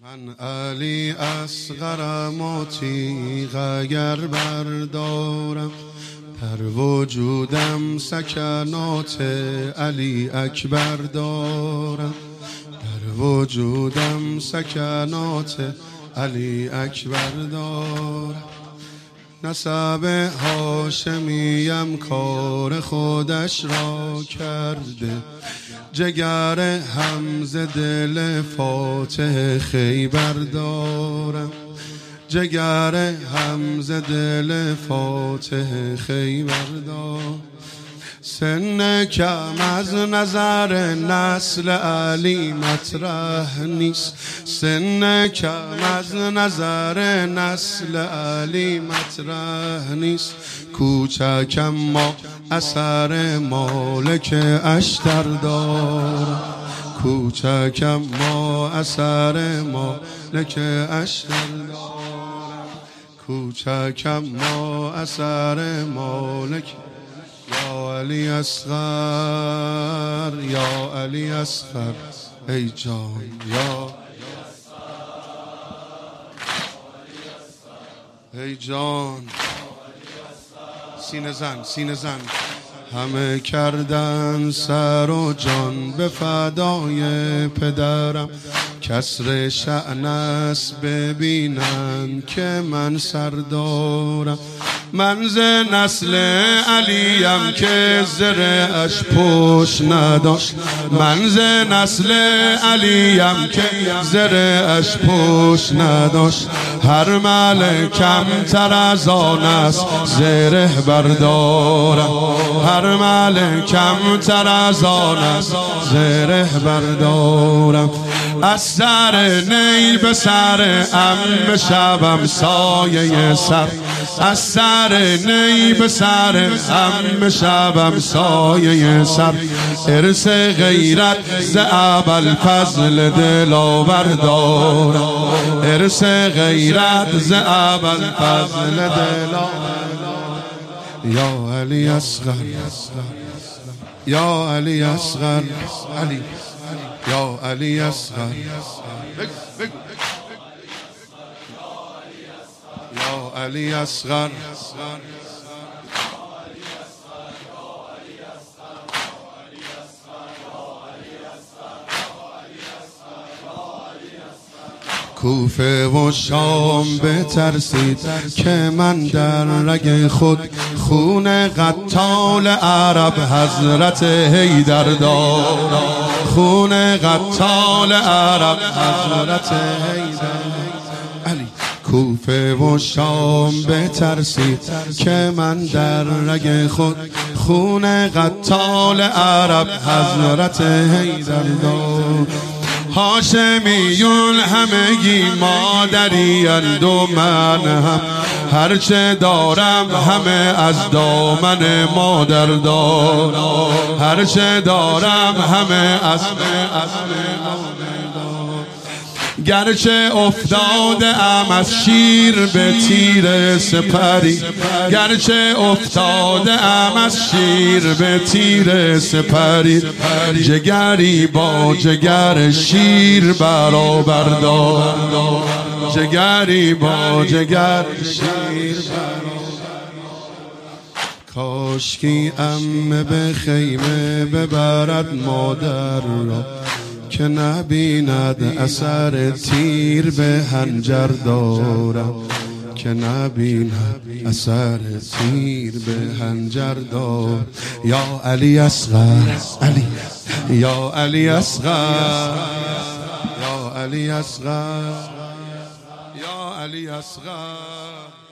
من علی اصغرم و تیغ اگر بردارم، در وجودم سکنات علی اکبر دارم، در وجودم سکنات علی اکبر دارم. نسب هاشمیم کار خودش را کرده، جگر حمزه دل فاتح خیبر دارم، جگر حمزه دل فاتح خیبر دارم. سن کم از نظر نسل علی مطرح نیست، سن کم از نظر نسل علی مطرح نیست. کوچکم ما اثر مالک اشتر دارم، کوچکم ما اثر مالک اشتر دارم، کوچکم ما اثر مالک. یا علی اصغر، یا علی اصغر ای جان، یا ای جان. سینه زن، سینه زن. همه کردن سر و جان به فدای پدرم، کسر شأن است ببینن که من سردارم. من ز نسل علیم که زره اش پشت نداشت، من ز نسل علیم که زره اش پشت نداشت. هر ملکم تر از آن است زره بردارم، هر ملکم تر از آن است زره بردارم. از سر نی به سر ام شبم سایه سر، از سر نی به سر ام شبم سایه سر. ارث غیرت ز ابوالفضل دلاور دارم، ارث غیرت ز ابوالفضل دلاور. یا علی اصغر، یا علی اصغر، علی، یا علی اصغر، یا علی اصغر. کوفه و شام بترسید که من در رگ خود خون قتال عرب حضرت حیدر دارم، خون قتال عرب حضرت حیدر. علی کوفه و شام بترسید که من در رگ خود خون قتال عرب حضرت حیدر دارم. هاشمیون همگی مادری اند و من هم هرچه دارم همه از دامن مادر دارم، هرچه دارم همه از گرچه افتاده ام از شیر به تیر سپری، گرچه افتاده ام از شیر به تیر سپری. جگری با جگر شیر برابر دارم، جگری با جگر شیر برابر. کاشکی عمه به خیمه ببرد مادر را، که نبیند اثر تیر به حنجر دارم، که نبیند اثر تیر به حنجر دارم. یا علی اصغر، علی، یا علی اصغر، یا علی اصغر، یا علی اصغر.